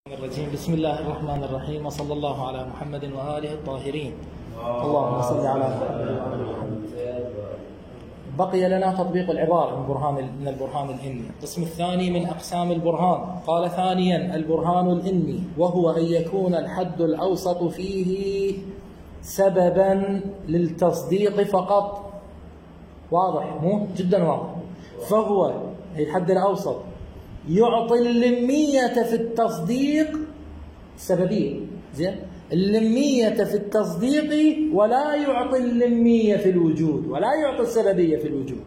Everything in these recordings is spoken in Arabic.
الرجيم. بسم الله الرحمن الرحيم، وصلى الله على محمد وآله الطاهرين. اللهم صل على محمد وآل محمد. بقي لنا تطبيق العبارة من البرهان الإني. القسم الثاني من أقسام البرهان. قال ثانيا البرهان الإني، وهو أن يكون الحد الأوسط فيه سببا للتصديق فقط. واضح؟ مو جدا واضح. فهو الحد الأوسط يعطي اللمية في التصديق السببية، زين؟ اللمية في التصديق ولا يعطي اللمية في الوجود، ولا يعطي السببية في الوجود.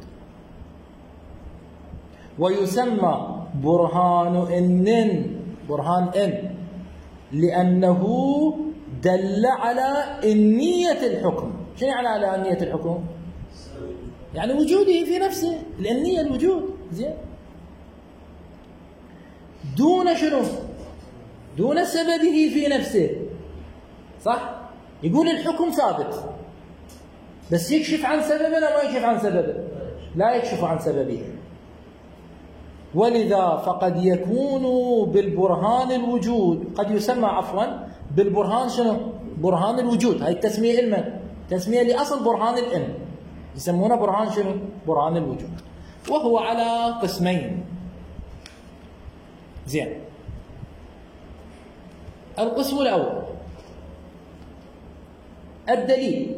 ويسمى برهان برهان إن لأنه دل على إنية الحكم. شو يعني على إنية الحكم؟ يعني وجوده في نفسه، الإنية الوجود، زين؟ دون شنو؟ دون سببه في نفسه، صح؟ يقول الحكم ثابت بس يكشف عن سببه ولا ما يكشف عن سببه؟ لا يكشف عن سببه. ولذا فقد يكون بالبرهان الوجود، قد يسمى عفوا بالبرهان شنو؟ برهان الوجود. هاي التسمية المن؟ تسمية لأصل برهان الإن، يسمونه برهان شنو؟ برهان الوجود. وهو على قسمين، زين. القسم الأول الدليل،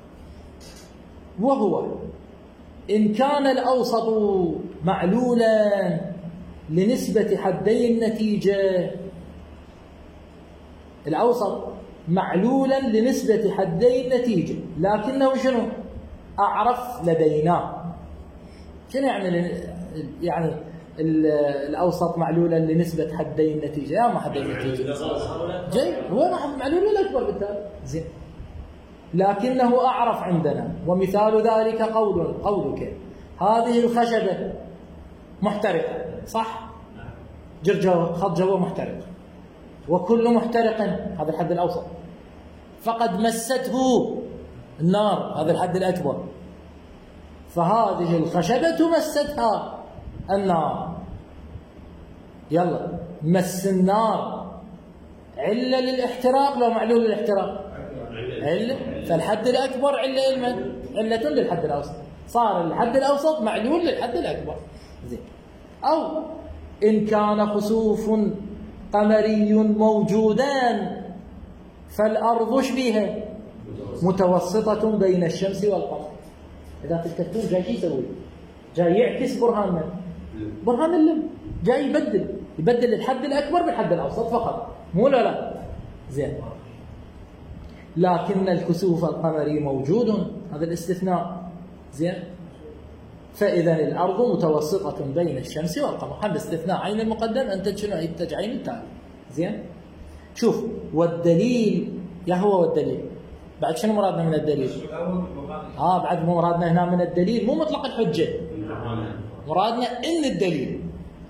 وهو إن كان الأوسط معلولا لنسبة حدي النتيجة. الأوسط معلولا لنسبة حدي النتيجة، لكنه شنو؟ أعرف لدينا. شنو يعني الأوسط معلولا لنسبة حدي النتيجة؟ يا ما حدي النتيجة جيد، هو معلول الأكبر بالتالي، زين. لكنه أعرف عندنا. ومثال ذلك قولك هذه الخشبة محترقة، صح؟ خط جوه محترق، وكل محترق هذا الحد الأوسط، فقد مسته النار هذا الحد الأكبر، فهذه الخشبة مستها النار. يلا، مس النار علة للاحتراق لو معلول للاحتراق؟ علة. فالحد الأكبر علة لمن؟ علة للحد الأوسط. صار الحد الأوسط معلول للحد الأكبر، زين. أو إن كان خسوف قمري موجودان فالأرض شبيهة متوسطة بين الشمس والقمر. إذا في الكتور جاي يسوي؟ جاي يعكس برهان من؟ برهان اللم. جاي يبدل الحد الأكبر بالحد الأوسط فقط، مو لا زين. لكن الكسوف القمري موجود، هذا الاستثناء، زين. فإذا الأرض متوسطة بين الشمس والقمر، هذا استثناء عين المقدم أنتج شنو؟ ينتج عين التالي، زين. شوف، والدليل، يا هو والدليل بعد شنو مرادنا من الدليل؟ بعد مو مرادنا هنا من الدليل مو مطلق الحجة، مرادنا إن الدليل.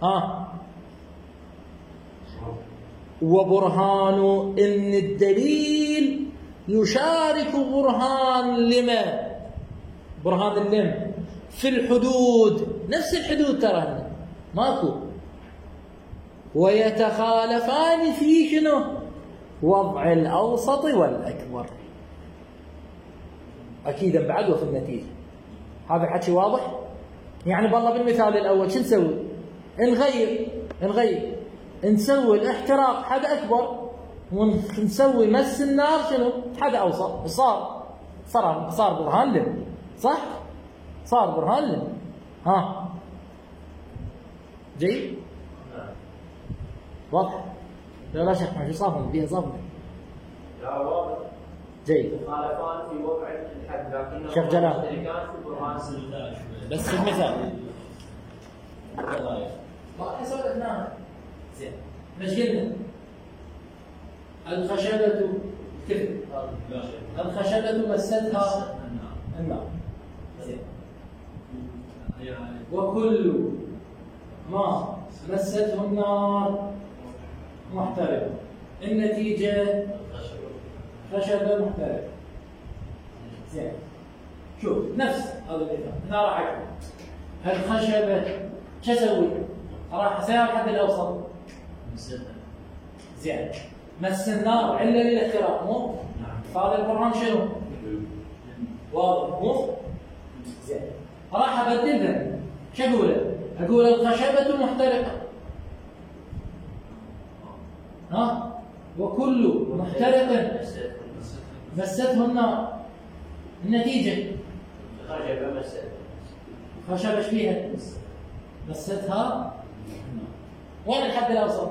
وبرهان إن الدليل يشارك برهان لما؟ برهان اللم في الحدود، نفس الحدود ترى ماكو، ويتخالفان في شنو؟ وضع الأوسط والأكبر. أكيدا بعد وفي النتيجة. هذا الحكي واضح؟ يعني بالله بالمثال الأول شو نسوي؟ نغير نسوي الاحتراق حد أكبر، ونسوي مس النار شنو؟ حد أوسط. صار برهان لم، صح؟ صار برهان لم. جيد؟ واضح؟ لا شك ما في صافن فيها صافن. لا واضح. جيد. مخالفان في وضع الحد، لكنه شيخ جلال مشتركان في برهان بس المثال ما حصلت هنا، زين. مش قلنا الخشبة كيف؟ الخشبة مستها النار، زين. وكل ما مسته النار محترق. النتيجة خشبة محترقة، زين. شوف نفس هذا المثال، هنا راح أكتب الخشبة شو أسوي؟ راح أسوي الحد الأوسط، زين مس النار علة للاحتراق مو؟ فهذا البرهان شنو؟ واضح مو؟ زين راح ابدلها شو اقول؟ اقول الخشبة محترقة ها؟ وكل محترق مسته النار النتيجة خشبة ايش فيها؟ مستها وين الحد الأوسط؟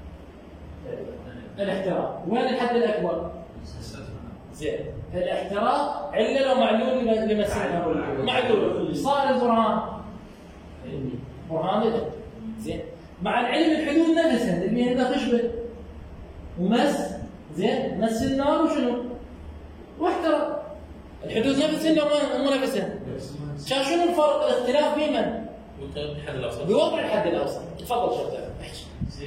الاحتراق وين الحد الأكبر؟ زين الاحتراق علة لو معلول لمسها معلول صار البرهان برهان زين مع العلم الحدود نفسها اللي هي خشبة ومس زين مس النار وشنو؟ واحترق الحدود نفسها مو نفسها شنو الفرق الاختلاف بمن؟ الحد الاوسط بوضع الحد الاوسط تفضل شيخ احكي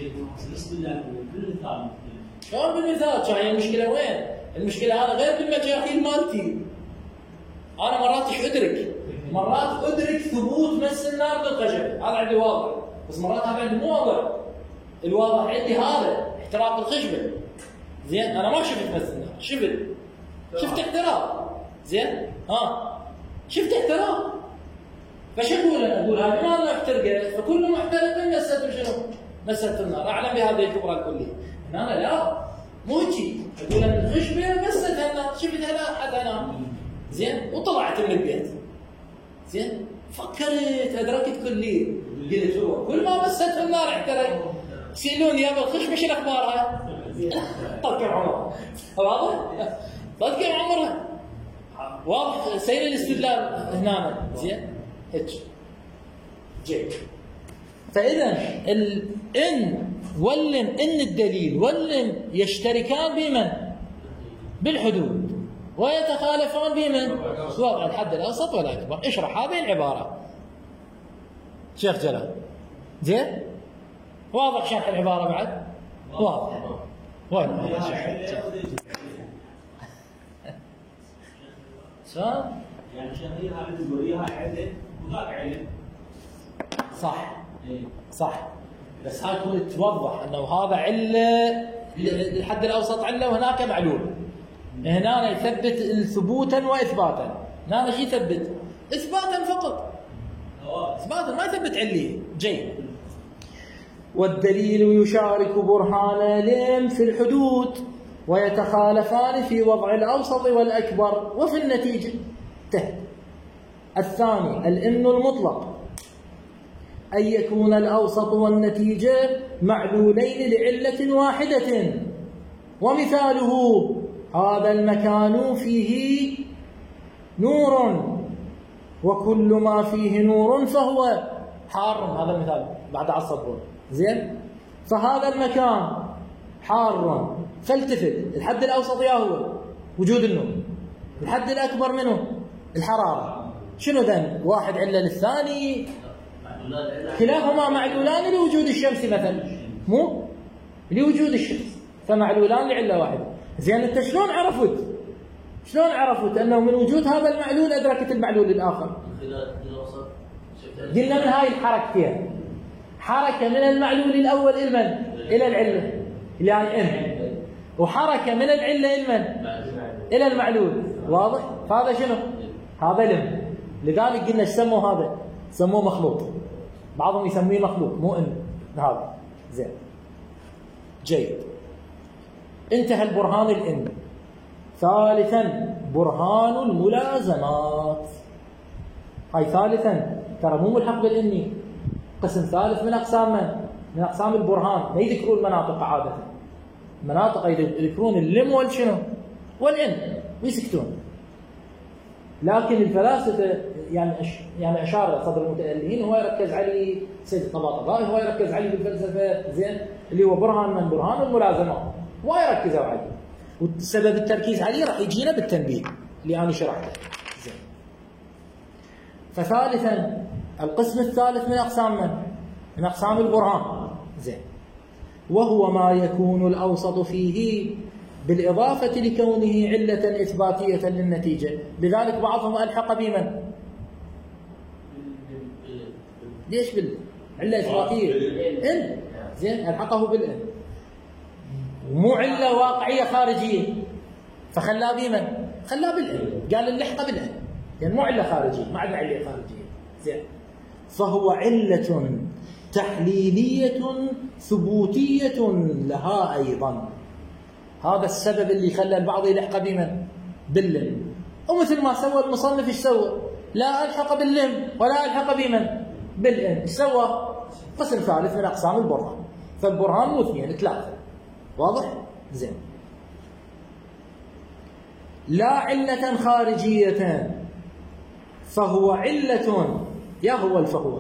شلون بالمثال؟ هي المشكله وين؟ المشكله هذا غير بالمجاهيل مالتي انا مرات ايش ادرك؟ مرات ادرك ثبوت مس النار بالخشب هذا عندي واضح بس مرات هذا عندي مو واضح الواضح عندي هذا احتراق الخشبه زين انا ما شفت مس النار شفت احتراق زين شفت احتراق فش اقول انا؟ اقول هذه ما احترقت فكل محترق مسته شنو؟ مسته النار اعلم بهذه الكبرى الكليه انا لا مو هيك اقول ان الخشبه مستها النار شفتها لا حتى انا زين وطلعت من البيت زين فكرت ادركت كليه قلت هو كل ما مسته النار احترق سالوني يا ابو الخشبه شو اخبارها؟ طول كم عمرها واضح؟ طول كم عمرها واضح سير الاستدلال هنا زين هيك جيد فاذا الان واللن ان الدليل واللن يشتركان بمن؟ بالحدود ويتخالفان بمن؟ وضع الحد الاوسط والاكبر اشرح هذه العباره شيخ جلال زين واضح شرح العباره بعد؟ واضح وين يا شيخ شلون؟ يعني شهيرها من تقوليها عدل وذاك علم صح صح بس هاي تكون توضح انه هذا عله الحد الاوسط عله وهناك معلول هنا يثبت ثبوتا واثباتا هنا شو يثبت؟ اثباتا فقط اثباتا ما يثبت عليه جيد والدليل يشارك برهان العلم في الحدود ويتخالفان في وضع الأوسط والأكبر وفي النتيجة الثاني الإن المطلق أن يكون الأوسط والنتيجة معلولين لعلة واحدة ومثاله هذا المكان فيه نور وكل ما فيه نور فهو حار هذا المثال بعد على السطور زين فهذا المكان حار فالتفت الحد الأوسط يا هو وجود النور الحد الأكبر منه الحرارة شنو ذن واحد علة للثاني كلاهما معلولان لوجود الشمس مثلا مو لوجود الشمس فمعلولان لعلة واحدة زين انت شلون عرفت انه من وجود هذا المعلول ادركت المعلول الاخر قلنا من هاي الحركتين حركه من المعلول الاول الى العله يعني ان وحركه من العله الى المعلول واضح فهذا شنو هذا لم لذلك قلنا ايش سموا هذا سموه مخلوط بعضهم يسميه مخلوط مو ان هذا زين جيد انتهى البرهان الان ثالثا برهان الملازمات هاي ثالثا ترى مو ملحق بالاني قسم ثالث من اقسام من اقسام البرهان ما يذكرون المناطق عاده مناطق يذكرون اللم والشنو والان ويسكتون لكن الفلاسفه يعني اشار صدر المتألهين هو يركز عليه سيد الطباطبائي هو يركز عليه بالفلسفه زين اللي هو برهان من برهان الملازمات ويركزوا عليه والسبب التركيز عليه راح يجينا بالتنبيه اللي انا شرحته زين فثالثا القسم الثالث من اقسام من اقسام البرهان زين وهو ما يكون الاوسط فيه بالإضافة لكونه علة إثباتية للنتيجة لذلك بعضهم ألحق بمن؟ ليش بالعلة إثباتية؟ إن زين ألحقه بالإن مو علة واقعية خارجية، فخلاه بمن؟ خلاه بالعلة، قال اللحقة بالعلة، يعني مو علة خارجية، ما عندنا علة خارجية. زين، فهو علة تحليلية ثبوتية لها أيضا. هذا السبب اللي خلى البعض يلحق بمن؟ باللم. ومثل ما سوى المصنف ايش سوى؟ لا ألحق باللم ولا ألحق بمن؟ بالإن. ايش سوى؟ قسم ثالث من أقسام البرهان. فالبرهان مو اثنين، ثلاثة. واضح؟ زين. لا علة خارجية فهو علة، يا هو الفهو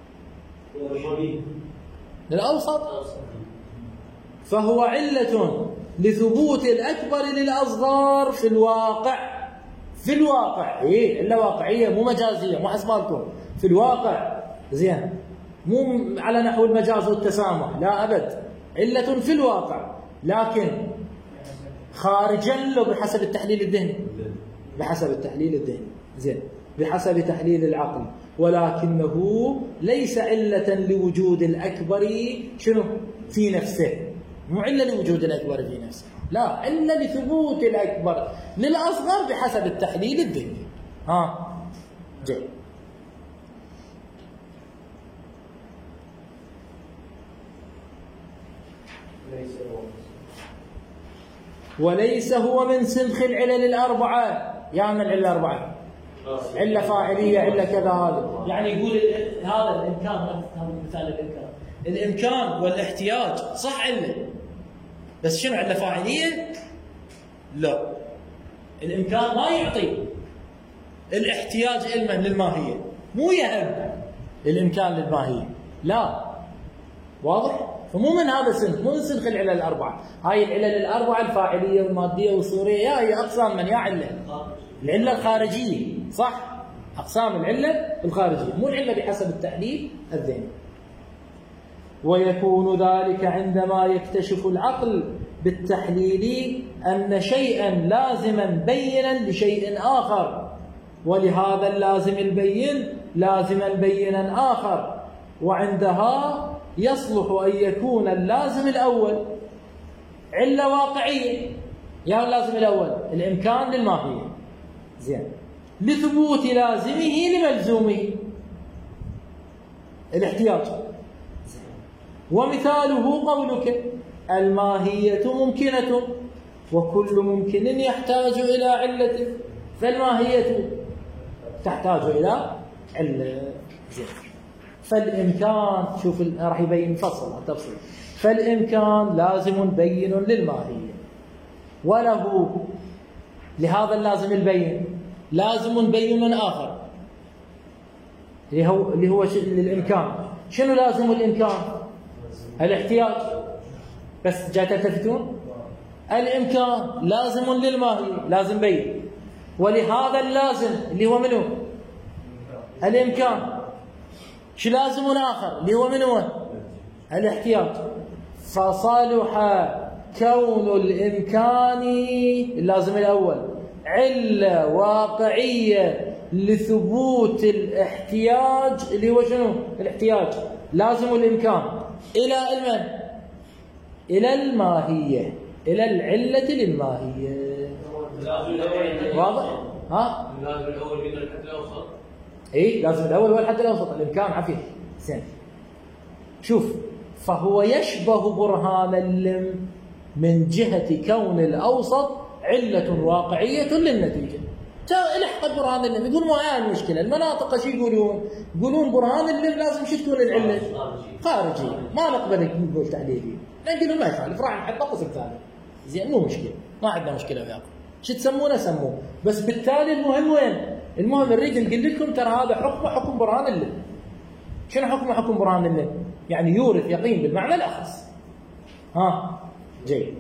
للأوسط، فهو علة لثبوت الأكبر للأصغر في الواقع. في الواقع، إيه، علة واقعية مو مجازية، مو حسبالكم، في الواقع. زين، مو على نحو المجاز والتسامح، لا أبد، علة في الواقع، لكن خارجا له بحسب التحليل الذهني، بحسب التحليل الذهني. زين، بحسب تحليل العقل، ولكنه ليس علة لوجود الأكبر شنو؟ في نفسه، مو علة لوجود الأكبر في نفسه، لا، علة لثبوت الأكبر للأصغر بحسب التحليل الذهني. جيد. وليس هو من سنخ العلل الأربعة. يا من العلة الأربعة؟ علة فاعلية، علة كذا، هذا يعني يقول هذا الإمكان، هذا مثال الإمكان والاحتياج صح علة، بس شنو علة فاعلية؟ لا، الإمكان ما يعطي، الاحتياج علما للماهية، مو يهب الإمكان للماهية، لا. واضح؟ فمو من هذا السنخ، مو من سنخ العلل الأربعة. هاي العلل الأربعة الفاعلية والمادية والصورية هي أقسام من؟ يا علة العلة الخارجية، صح؟ أقسام العلة الخارجية، مو العلة بحسب التحليل الذهني. ويكون ذلك عندما يكتشف العقل بالتحليل أن شيئا لازما بينا لشيء آخر، ولهذا اللازم البين لازما بينا آخر، وعندها يصلح أن يكون اللازم الأول علة واقعية. يا اللازم الأول الإمكان للماهية، زين، لثبوت لازمه لملزومه الاحتياج. ومثاله قولك الماهية ممكنة، وكل ممكن يحتاج إلى علة، فالماهية تحتاج إلى علة. زين، فالإمكان، شوف راح يبين فصل تفصيل، فالإمكان لازم بين للماهية، وله لهذا اللازم البين لازم بين آخر اللي هو للإمكان. شنو لازم الإمكان؟ الاحتياج. بس جاي تلتفتون؟ الإمكان لازم للماهية، لازم بين، ولهذا اللازم اللي هو منه؟ الإمكان. شو لازم آخر اللي هو منه؟ الاحتياج. فصالح كون الإمكان اللازم الأول علة واقعية لثبوت الاحتياج اللي هو شنو؟ الاحتياج لازم الإمكان إلى المن؟ إلى الماهية، إلى العلة للماهية. واضح؟ ها؟ اللازم الأول من الحد الأوسط. إيه، لازم الأول هو الحد الأوسط، الإمكان عفيف. زين، شوف، فهو يشبه برهان اللم من جهة كون الأوسط علة واقعية للنتيجة. لحق برهان اللم، يقول ما هي المشكلة، المناطق شو يقولون؟ يقولون برهان اللم لازم شو تكون العلة؟ خارجية، ما نقبل نقول تحليلية، نقول ما يخالف، راح نحط قسم ثاني. زين، مو مشكلة، ما عندنا مشكلة وياكم، شو تسمونه سموه، بس بالتالي المهم وين؟ المهم نريد نقول لكم ترى هذا حكمه حكم برهان اللم. شنو حكمه حكم برهان اللم؟ يعني يورث يقين بالمعنى الأخص. جيد.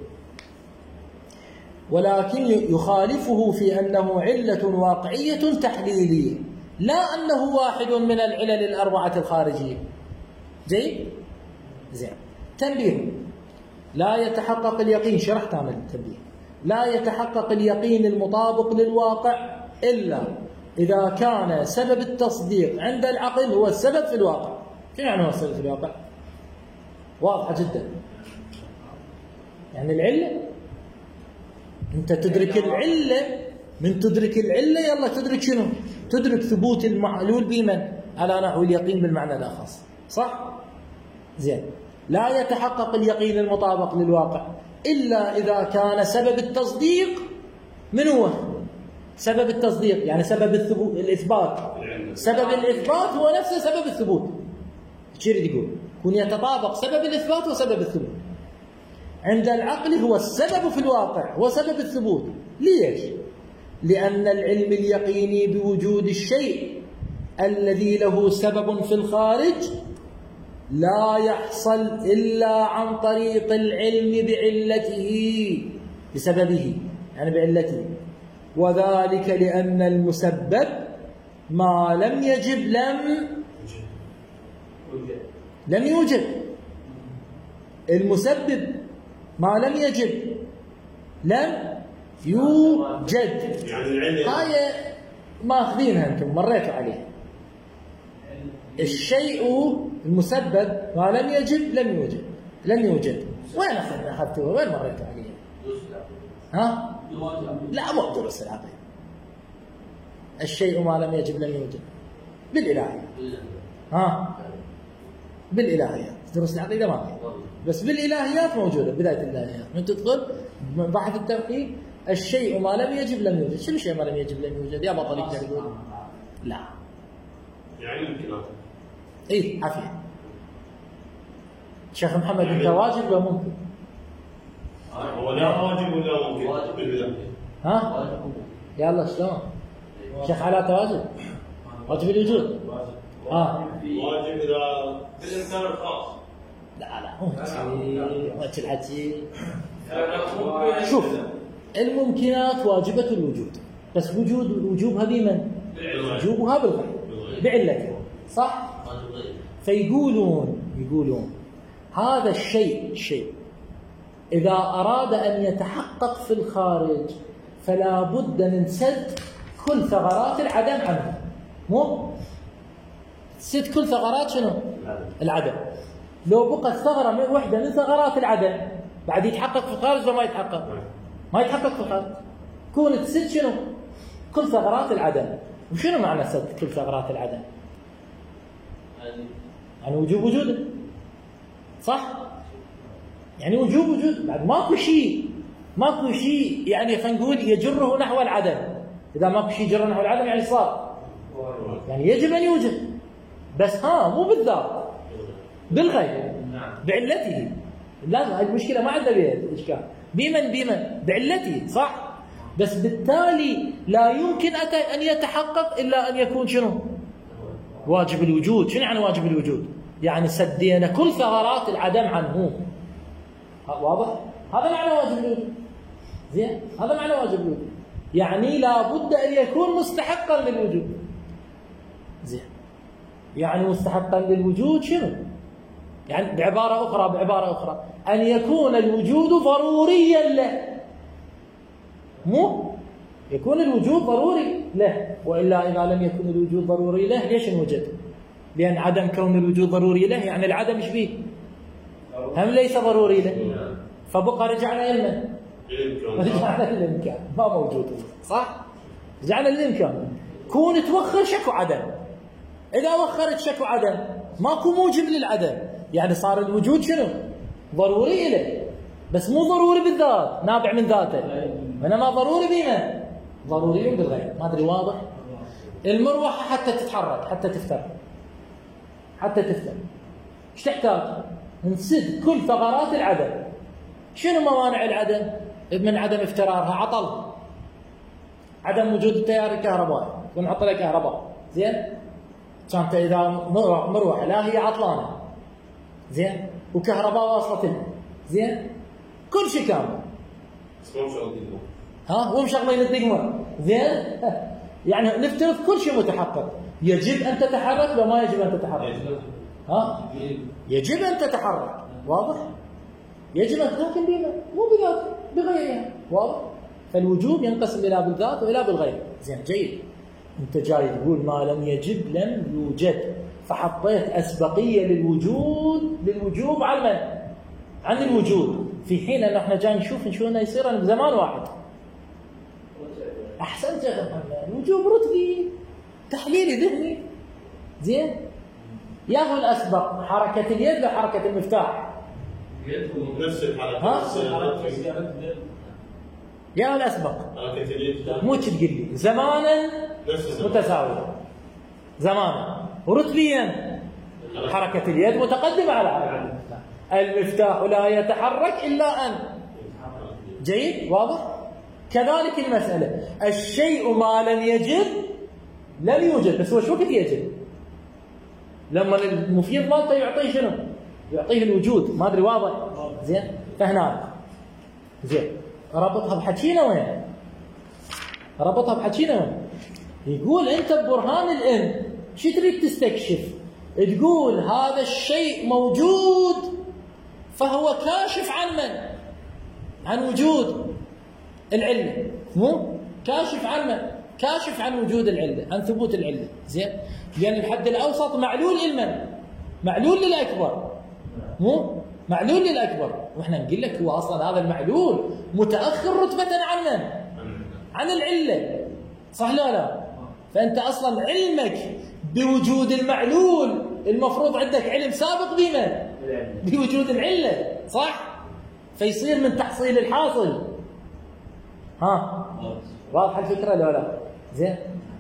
ولكن يخالفه في أنه علة واقعية تحليلية، لا أنه واحد من العلل الأربعة الخارجية. جيد؟ زين. تنبيه: لا يتحقق اليقين، شرحت عن التنبيه، لا يتحقق اليقين المطابق للواقع إلا إذا كان سبب التصديق عند العقل هو السبب في الواقع. شنو يعني هو السبب في الواقع؟ واضحة جدا. يعني العلة، أنت تدرك العلة، من تدرك العلة يلا تدرك شنو؟ تدرك ثبوت المعلول بمن؟ على نحو اليقين بالمعنى الأخص، صح؟ زين. لا يتحقق اليقين المطابق للواقع إلا إذا كان سبب التصديق من هو؟ سبب التصديق يعني سبب الإثبات. سبب الإثبات هو نفسه سبب الثبوت. ايش يريد يقول؟ يكون يتطابق سبب الإثبات وسبب الثبوت. عند العقل هو السبب في الواقع، هو سبب الثبوت. ليش؟ لأن العلم اليقيني بوجود الشيء الذي له سبب في الخارج لا يحصل إلا عن طريق العلم بعلته، بسببه يعني بعلته، وذلك لأن المسبب ما لم يجب لم يوجد. المسبب ما لم يجب لم يوجد. هاي ماخذينها انتم مريتوا عليها. الشيء المسبب ما لم يجب لم يوجد. وين اخذتوها؟ وين مريتوا عليها؟ ها؟ لا مو دروس العقيدة. الشيء ما لم يجب لم يوجد بالإلهيات. ها؟ بالإلهيات. دروس العقيدة ما فيها، بس بالإلهيات موجودة. بداية الإلهيات من تدخل بحث التوحيد، الشيء ما لم يجب لم يوجد. شنو الشيء ما لم يجب لم يوجد؟ يا بطل يقول لا يعني يمكن. اي عافية. شيخ محمد انت واجب ولا ممكن؟ هو لا واجب ولا ممكن؟ واجب. ها؟ يلا شلون؟ شيخ علاء واجب؟ واجب الوجود؟ واجب اذا بالامكان الخاص. لا مو الحكي. شوف الممكنات واجبة الوجود، بس وجوبها بمن؟ وجوبها بالغير بعلته، صح؟ فيقولون هذا الشيء إذا أراد أن يتحقق في الخارج فلا بد من سد كل ثغرات العدم عنه. مو سد كل ثغرات شنو؟ العدم. لو بقت ثغرة من وحدة من ثغرات العدم بعد يتحقق في الخارج ولا ما يتحقق؟ ما يتحقق في الخارج. كون تسد شنو؟ كل ثغرات العدم. وشنو معنى سد كل ثغرات العدم؟ يعني وجوب وجوده، صح؟ يعني وجوب وجود، بعد ماكو شيء يعني خلينا نقول يجره نحو العدم. إذا ماكو شيء يجره نحو العدم يعني صار، يعني يجب أن يوجد، بس مو بالذات، بالغير بعلته. لازم هذه المشكلة ما عندنا بها إشكال. بمن؟ بعلته، صح؟ بس بالتالي لا يمكن أن يتحقق إلا أن يكون شنو؟ واجب الوجود. شنو يعني واجب الوجود؟ يعني سدينا كل ثغرات العدم عنه. واضح؟ هذا معنى واجب الوجود. زين؟ هذا معنى واجب الوجود. يعني لا بد أن يكون مستحقا للوجود. زين؟ يعني مستحقا للوجود شنو؟ يعني بعبارة أخرى أن يكون الوجود ضروريا له. مو يكون الوجود ضروري له، وإلا إذا لم يكن الوجود ضروري له ليش انوجد؟ لأن عدم كون الوجود ضروري له يعني العدم ايش بيه؟ هم ليس ضروري له، فبقى رجعنا إلى رجعنا للإمكان، ما موجود، صح؟ رجعنا للإمكان. كون توخر شكو عدم، إذا وخرت شكو عدم ماكو موجب للعدم، يعني صار الوجود شنو؟ ضروري له، بس مو ضروري بالذات، نابع من ذاته، وإنما ضروري بما ضروري بالغير. ما أدري واضح؟ المروحة حتى تتحرك، حتى تفتر، ايش تحتاج؟ نسد كل ثغرات العدم. شنو موانع العدم؟ من عدم افترارها عطل، عدم وجود التيار الكهربائي، ونحط له كهرباء، زين؟ كانت إذا مروحة لا هي عطلانة، زين؟ وكهرباء واصلة لها، زين؟ كل شيء كامل. ومشغلين الدقمة، زين؟ يعني نفترض كل شيء متحقق. يجب أن تتحرك ولا ما يجب أن تتحرك؟ يجب أن تتحرك، واضح؟ يجب أن، لكن بما مو بذات، بغيرها، واضح؟ فالوجوب ينقسم إلى بالذات وإلى بالغير. زين، جيد. أنت جاي تقول ما لم يجب لم يوجد، فحطيت أسبقية للوجوب على من؟ عن الوجود، في حين أن احنا جاي نشوف شو انه يصير بزمان واحد. أحسنت يا محمد، وجوب رتبي تحليلي ذهني. زين؟ ياهو الأسبق حركة اليد وحركة المفتاح؟ نفس الحركة. ياهو الأسبق حركة اليد مو تقول لي زمانا متساوية زمانا، ورتبيا حركة اليد متقدمة على حركة المفتاح. المفتاح لا يتحرك إلا أن. جيد؟ واضح؟ كذلك المسألة، الشيء ما لم يجب لم يوجد، بس هو شو وقت يجب؟ لما المفيد مالته يعطيه شنو؟ يعطيه الوجود، ما ادري واضح؟ زين؟ فهناك زين ربطها بحكينا وين؟ ربطها بحكينا وين؟ يقول انت ببرهان الان شو تريد تستكشف؟ تقول هذا الشيء موجود فهو كاشف عن من؟ عن وجود العلة، مو؟ كاشف عن من؟ كاشف عن وجود العلة، عن ثبوت العلة، زين؟ لأن الحد الأوسط معلول لمن؟ معلول للأكبر، مو؟ معلول للأكبر، وإحنا نقول لك هو أصلا هذا المعلول متأخر رتبة عن من؟ عن العلة، صح لا لا؟ فأنت أصلا علمك بوجود المعلول المفروض عندك علم سابق بمن؟ بوجود العلة، صح؟ فيصير من تحصيل الحاصل. ها؟ واضحة الفكرة لا لا؟ زين؟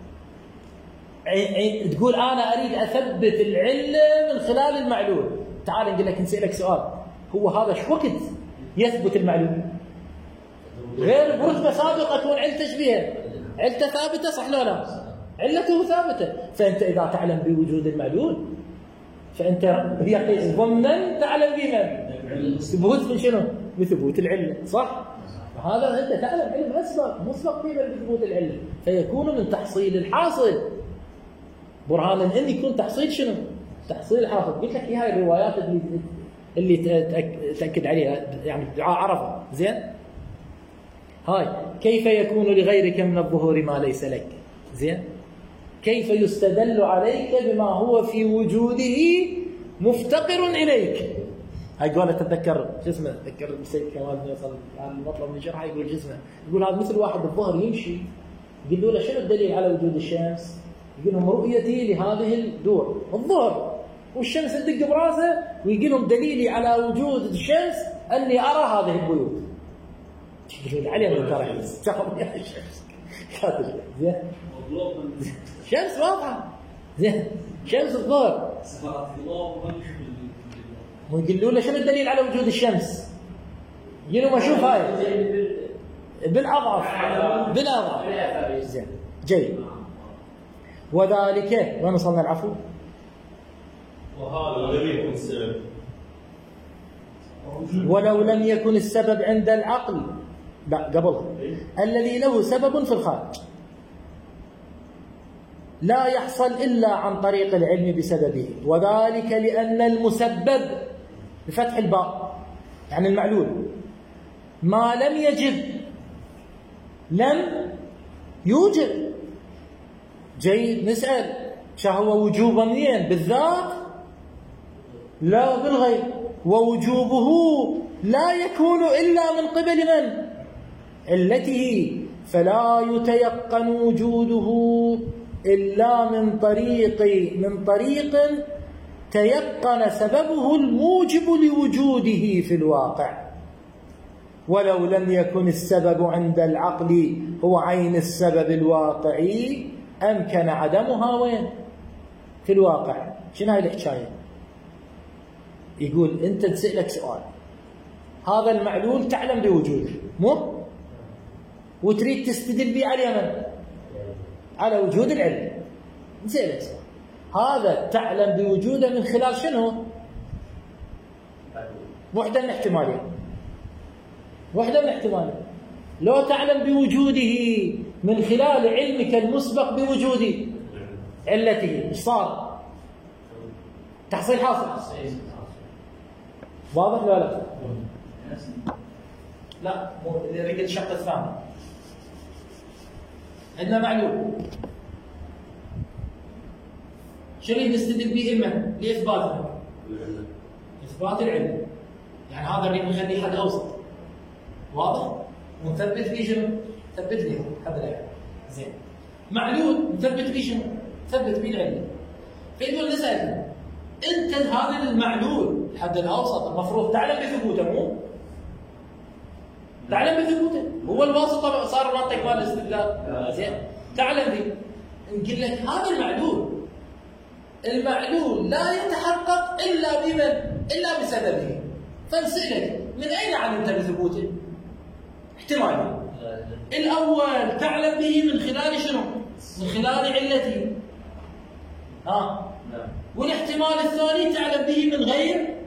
تقول أنا أريد أثبت العلة من خلال المعلول. تعال نقول لك نسألك سؤال، هو هذا شو وقت يثبت المعلول؟ غير برتبة سابقة تكون علته بها، علته ثابتة، صح لا لا؟ علته ثابتة، فأنت إذا تعلم بوجود المعلول فأنت هي ضمنا تعلم بمن؟ ثبوت من شنو؟ بثبوت العلة، صح؟ هذا أنت تعلم علم أسبق مسبق فيه بثبوت العلة، فيكون من تحصيل الحاصل. برهان الإن يكون تحصيل شنو؟ تحصيل الحاصل. قلت لك هاي الروايات اللي تأكد عليها يعني عرفها، زين؟ هاي كيف يكون لغيرك من الظهور ما ليس لك؟ زين؟ كيف يستدل عليك بما هو في وجوده مفتقر إليك؟ هاي قولة تتذكر شو اسمه، تذكر السيد كمال بن يوصل المطلب من شرحه يقول جسمه، يقول هذا مثل واحد الظهر يمشي يقول له شنو الدليل على وجود الشمس؟ يقول لهم رؤيتي لهذه الدور الظهر، والشمس تدق براسه ويقول لهم دليلي على وجود الشمس اني ارى هذه البيوت. يقول علي من ترى الشمس كاتب زين شمس واضحه زين شمس الظهر، ويقولوا له شنو الدليل على وجود الشمس؟ يقول لهم اشوف هاي بالاضعاف زين جيد. وذلك وين وصلنا العفو؟ وهذا لم يكن السبب، ولو لم يكن السبب عند العقل، لا قبلها الذي له سبب في الخارج لا يحصل إلا عن طريق العلم بسببه، وذلك لأن المسبب بفتح الباء يعني المعلول ما لم يجب لم يوجب. جيد، نسأل شهوة وجوبا منين؟ بالذات لا بالغير، ووجوبه لا يكون إلا من قبل من؟ علته، فلا يتيقن وجوده إلا من طريق تيقن سببه الموجب لوجوده في الواقع. ولو لم يكن السبب عند العقل هو عين السبب الواقعي أمكن عدمها وين؟ في الواقع. شنو هاي الحكاية؟ يقول أنت تسألك سؤال، هذا المعلول تعلم بوجوده مو؟ وتريد تستدل به على من؟ على وجود العلم. نسألك سؤال، هذا تعلم بوجوده من خلال شنو؟ وحدة من احتمالين، وحدة من احتمالين. لو تعلم بوجوده من خلال علمك المسبق بوجود علته، ايش صار؟ تحصيل حاصل. واضح ولا لا؟ لا، نريد الشق الثاني. عندنا معلوم شنو نستدل به إما لإثباته؟ إثبات العلم. يعني هذا نريد نخليه حد أوسط، واضح؟ ونثبت فيه شنو؟ ثبت لي هذا العلة. زين. معلول نثبت فيه شنو؟ ثبت فيه العلة. فيقول نسأل أنت هذا المعلول الحد الأوسط المفروض تعلم بثبوته مو؟ تعلم بثبوته، هو الواسطة صار منطق مال الاستدلال. زين. تعلم به. نقول لك هذا المعلول لا يتحقق إلا بمن؟ إلا بسببه. فنسألك من أين علمت بثبوته؟ احتمالين. الأول تعلم به من خلال شنو؟ من خلال علته. والاحتمال الثاني تعلم به من غير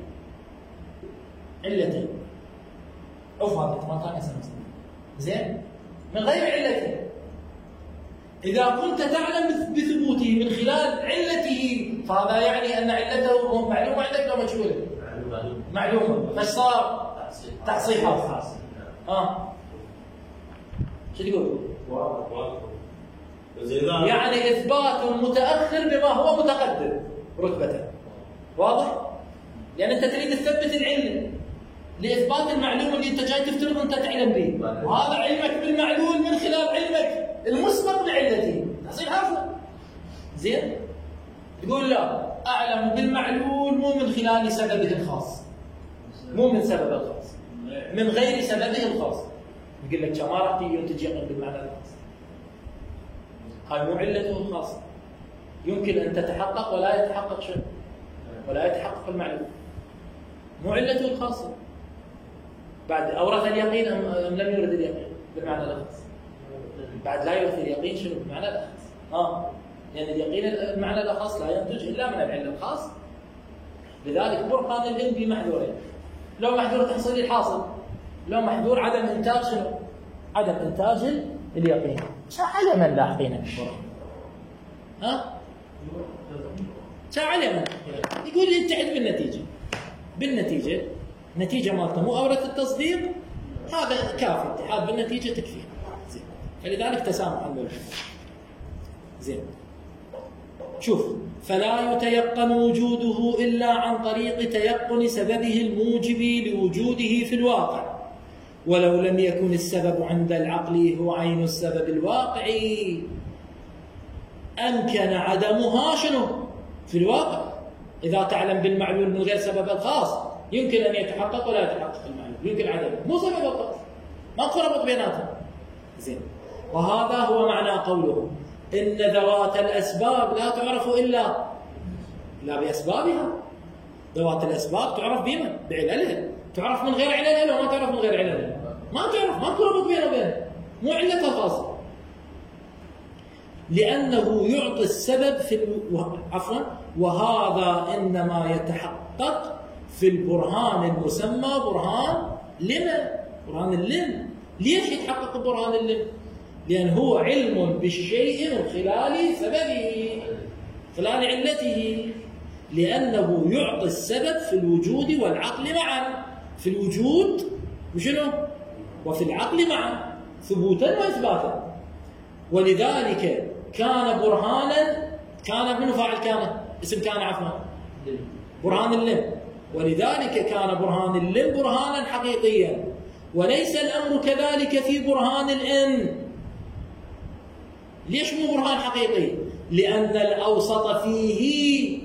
علته. أوف هذا احتمال ثاني سنة. زين؟ من غير علته. إذا كنت تعلم بثبوته من خلال علته فهذا يعني أن علته معلومة عندك لو مجهولة؟ معلومة. فايش صار؟ تحصيحات. شو تقول؟ يعني إثبات متأخر بما هو متقدم رتبة. واضح؟ يعني أنت تريد تثبت العلة لإثبات المعلومة اللي أنت جاي تفترض أنت تعلم به، وهذا علمك بالمعلول من خلال علمك المسبق لعلته. تصير حافظ. زين؟ تقول لا، أعلم بالمعلول مو من خلال سببه الخاص. مو من سببه الخاص. من غير سببه الخاص. يقول لك ما راح تيجي وانت تجي بالمعنى الخاص. هاي مو علته الخاصة. يمكن أن تتحقق ولا يتحقق شيء. ولا يتحقق المعلوم. مو علته الخاصة. بعد أورث اليقين أم لم يورد اليقين بالمعنى الخاص. بعد لا يورث اليقين شنو بالمعنى الخاص. لأن اليقين المعنى الخاص لا ينتج إلا من العلم الخاص. لذلك برهان العلم بمحذورين. لو محذور تحصيل الحاصل، لو محذور عدم إنتاج شنو؟ عدم إنتاج اليقين. على من لاحقين على من يقول لي اتحد بالنتيجة النتيجة مالته مو أورث التصديق، هذا كافي. اتحاد بالنتيجة تكفي. زين. فلذلك تسامح الملك. زين. شوف، فلا يتيقن وجوده إلا عن طريق تيقن سببه الموجب لوجوده في الواقع، ولو لم يكن السبب عند العقل هو عين السبب الواقعي أمكن عدمها شنو؟ في الواقع. إذا تعلم بالمعلول من غير سبب الخاص يمكن أن يتحقق ولا يتحقق المعلول، يمكن عدمه، مو سبب الخاص، ماكو ربط بيناتهم. زين. وهذا هو معنى قوله إن ذوات الأسباب لا تعرف إلا بأسبابها. ذوات الأسباب تعرف بمن؟ بعللها. تعرف من غير عللها لو ما تعرف من غير عللها؟ ما تعرف، ماكو ربط بينه وبينها، مو علتها خاصة. لأنه يعطي السبب وهذا إنما يتحقق في البرهان المسمى برهان اللم. ليش يتحقق برهان اللم؟ لأن هو علم بالشيء من خلال سببه، خلال علته. لأنه يعطي السبب في الوجود والعقل معا. في الوجود وشنو؟ وفي العقل معا، ثبوتا وإثباتا. ولذلك كان برهانا. كان منو فاعل؟ كان اسم كان عفوا برهان اللم. ولذلك كان برهان اللم برهانا حقيقيا. وليس الأمر كذلك في برهان الإن. ليش مو برهان حقيقي؟ لأن الأوسط فيه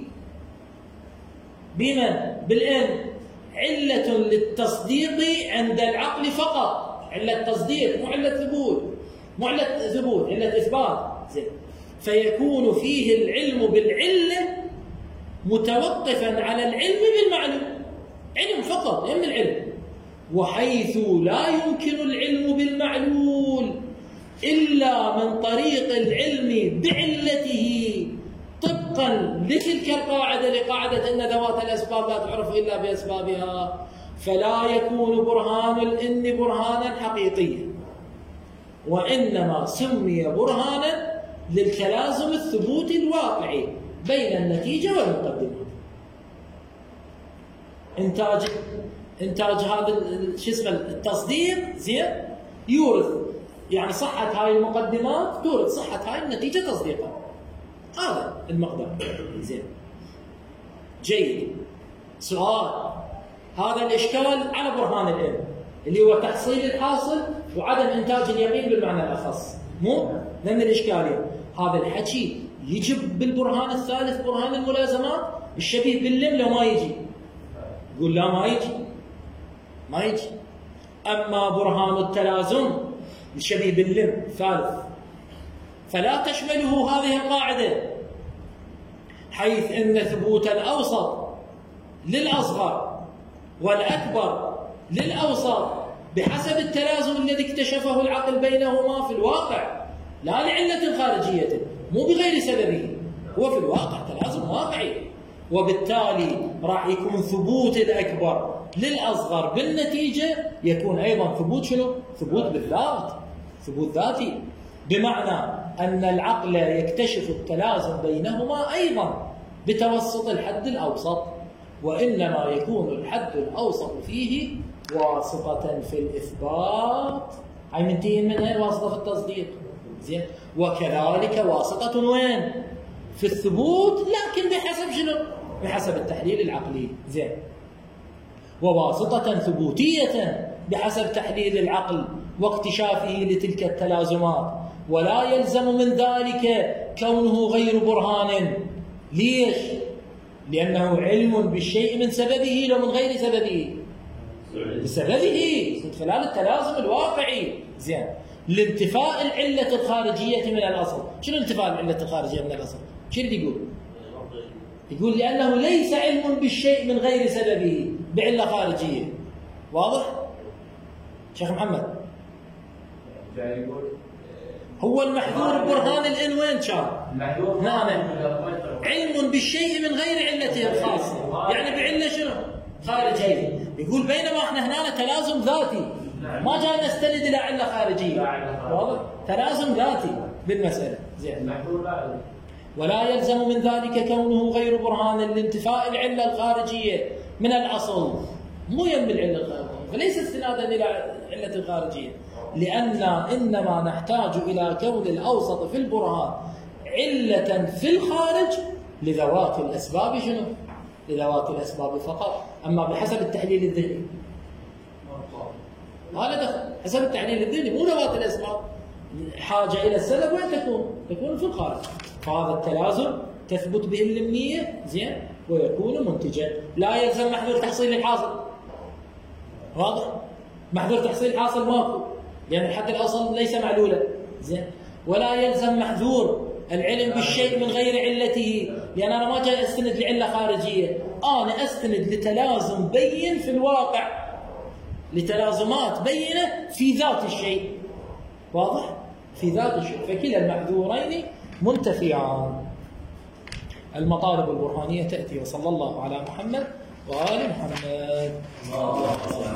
بمن؟ بالإن علة للتصديق عند العقل فقط. علة تصديق مو علة ثبوت، مو علة ثبوت، علة إثبات. زين. فيكون فيه العلم بالعلة متوقفا على العلم بالمعلوم. علم فقط، علم العلم. وحيث لا يمكن العلم بالمعلول إلا من طريق العلم بعلته طبقا لتلك القاعدة، لقاعدة أن ذوات الأسباب لا تعرف إلا بأسبابها، فلا يكون برهان الإن برهانا حقيقيا، وإنما سمي برهانا للتلازم الثبوتي الواقعي بين النتيجة والمقدمة. إنتاج هذا شو اسمه التصديق. زين. يورث يعني صحة هاي المقدمات تورث صحة هاي النتيجة تصديقا. هذا المقدار. زين. جيد. سؤال: هذا الإشكال على برهان العلم اللي هو تحصيل الحاصل وعدم إنتاج اليقين بالمعنى الأخص، مو لأن الإشكالية. هذا الحكي يجب بالبرهان الثالث برهان الملازمات الشبيه باللم لو ما يجي، يقول لا ما يجي. أما برهان التلازم الشبيه باللم الثالث فلا تشمله هذه القاعدة، حيث أن ثبوت الأوسط للأصغر والأكبر للأوسط بحسب التلازم الذي اكتشفه العقل بينهما في الواقع، لا لعلة خارجية، مو بغير سببه، هو في الواقع تلازم واقعي، وبالتالي راح يكون ثبوت الأكبر للأصغر بالنتيجة يكون أيضا ثبوت شنو؟ ثبوت بالذات، ثبوت ذاتي، بمعنى أن العقل يكتشف التلازم بينهما أيضا بتوسط الحد الأوسط، وإنما يكون الحد الأوسط فيه واسطة في الإثبات، هاي منتهين منها واسطة في التصديق، زين، وكذلك واسطة وين؟ في الثبوت، لكن بحسب شنو؟ بحسب التحليل العقلي، زين، وواسطة ثبوتية بحسب تحليل العقل واكتشافه لتلك التلازمات، ولا يلزم من ذلك كونه غير برهان. ليش؟ لأنه علم بالشيء من سببه لو من غير سببه؟ بسببه، من خلال التلازم الواقعي، زين، لانتفاء العلة الخارجية من الأصل. شنو انتفاء العلة الخارجية من الأصل؟ شنو يقول؟ يقول لأنه ليس علم بالشيء من غير سببه بعلة خارجية. واضح؟ شيخ محمد هو المحذور ببرهان الإن وين كان؟ نعم، علم بالشيء من غير علته الخاصة، يعني بعلة شنو؟ خارجية. يقول بينما احنا هنا تلازم ذاتي، ما جاي نستند إلى علة خارجية، واضح؟ تلازم ذاتي بالمسألة، زين. ولا يلزم من ذلك كونه غير برهان لانتفاء العلة الخارجية من الأصل، مو يم العلة الخارجية، فليس استنادا إلى علة الخارجية، لأن إنما نحتاج إلى كون الأوسط في البرهان علة في الخارج لذوات الأسباب شنو؟ لذوات الأسباب فقط، أما بحسب التحليل الذهني هذا دخل حسب التحليل الذهني، مو ذوات الأسباب. حاجة إلى السبب وين تكون؟ تكون في الخارج، فهذا التلازم تثبت به اللمية، زين، ويكون منتجا. لا يلزم محذور تحصيل الحاصل، واضح؟ محذور تحصيل الحاصل ماكو، لأن الحد الأصل ليس معلولا، زين. ولا يلزم محذور العلم بالشيء من غير علته، لأن أنا ما جاي أستند لعلة خارجية، أنا أستند لتلازم بين في الواقع، لتلازمات بينة في ذات الشيء، واضح؟ في ذات الشيء، فكلا المحذورين منتفيان. المطالب البرهانية تأتي، وصلى الله على محمد وآل محمد.